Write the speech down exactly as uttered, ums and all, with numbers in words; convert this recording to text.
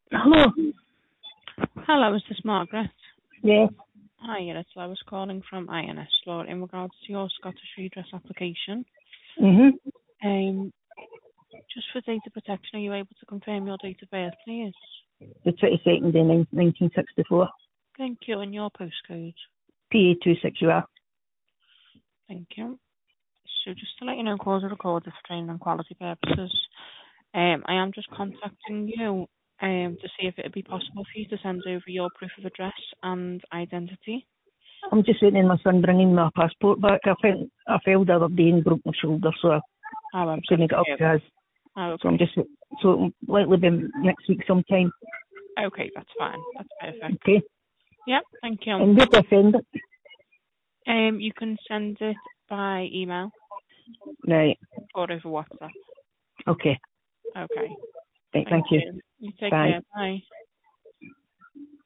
Hello. Hello, is this Margaret? Yes. Hi, it's I was calling from I N S Law in regards to your Scottish Redress application. Mhm. Um, just for data protection, are you able to confirm your date of birth, please? The twenty second of nineteen sixty four. Thank you, and your postcode. P A two six U R. Thank you. So just to let you know, calls are recorded for training and quality purposes. Um, I am just contacting you um, to see if it would be possible for you to send over your proof of address and identity. I'm just waiting on my son bringing my passport back. I fell, I fell the other day and broke my shoulder, so I Oh, I'm couldn't get up sorry. to his. Oh, So I'm okay. just, so it'll likely be next week sometime. Okay, that's fine. That's perfect. Okay. Yep, thank you. And where do I send it? Um, you can send it by email Right. or over WhatsApp. Okay. Okay. Right, Thank thank you. you. You take Bye. care. Bye.